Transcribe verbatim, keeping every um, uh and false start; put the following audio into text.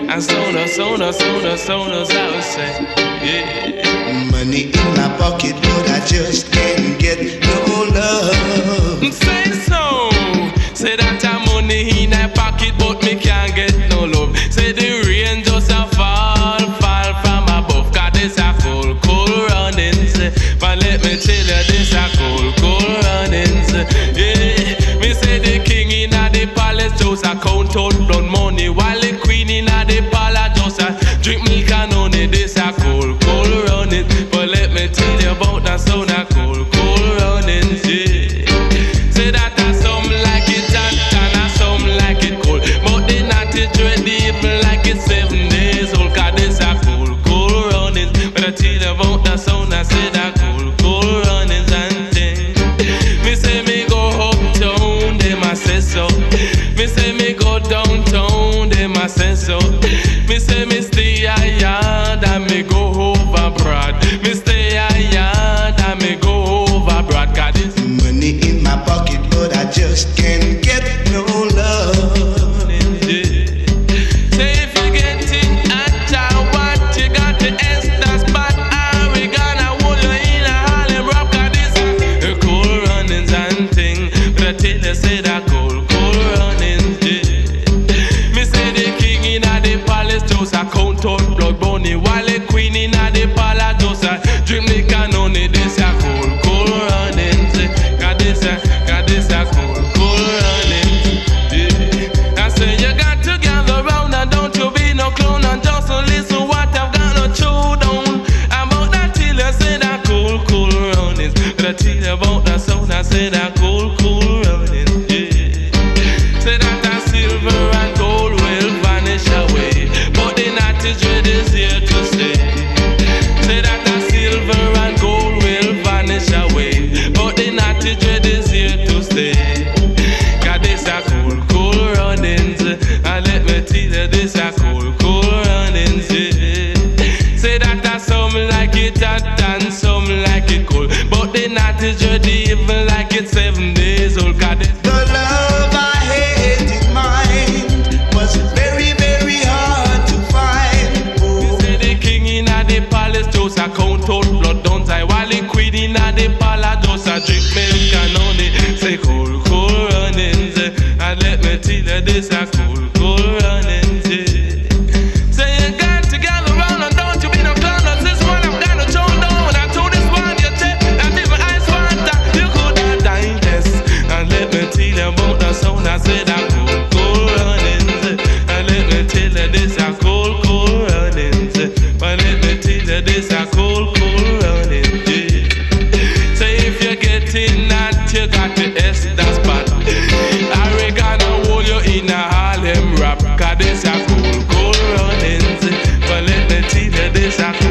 And sooner, sooner, sooner, sooner, I would say, yeah. Money in my pocket, but I just can't get no love. Say so. Say that I'm money in my pocket, but me can't get no love. Say the rain just a fall, fall from above. Cause this a cold, cold running. But let me tell you, this a cold, cold running. Yeah. Me say the king in the palace just a count out blood money, while the queen in the palace just a drink milk and honey. This a cold, cold running. But let me tell you about that sound a cold, cold running. Yeah. Say that a some like it hot and a some like it cold, but they not it ready even like it's seven days old. Cause this a cold, cold running. But I tell you about that sound, I say that cold, cold runnings and things. Me say me go uptown, them a say so. Me say me go downtown, them a say so. Me say me stay a yard and me go over broad. Me stay a yard and me go over broad. Cause this money in my pocket, but I just can't get no love. Say if you're getting at what you got to ask the spot. Are we gonna hold you in a Harlem rock? Cause this a cool runnings and thing. But I tell you, say that cool, cool runnings, yeah. Me say the king in the palace just a count out blood money, while the queen in the palace just a drink milk and honey. This a cool, cool runnings. Cause this a, cause this a cool, cool runnings, yeah. I say you got to gather round and don't you be no clown and just listen what I've got to chew down. About that till I say that cool, cool runnings. But I tell you about that sound, I say that cool, cool runnings, yeah. Say that that silver and gold will vanish away, but the natty dread is here to stay. Say that that silver and gold will vanish away, but the natty dread is here to stay. Cause this a cool, cool runnings. And let me tell you, this a cool, cool runnings, yeah. Say that that some like it hot and some like it cold, but the natty dread even like it seven days old. Cause this The love I had in mind was very, very hard to find. Oh. say the king in the palace just a count out blood, don't I? While the queen in the palace just a drink milk and honey. Say cool, cool runnings. And let me tell you, this a cool, cool runnings, yeah. Say you got to gather round and don't you be no clown. This one I'm gonna show down. And to this one you check and if my eyes water, you could have died this. And let me tell you about the sound, I say that cool, cool runnings. And let me tell you, this a cool, cool runnings. But let me tell you, this a cool, cool runnings, yeah. Say if you're getting that, you got to S that spot. I gonna hold you in a Harlem rap. Cause this a cool, cool runnings. But let me tell you, this a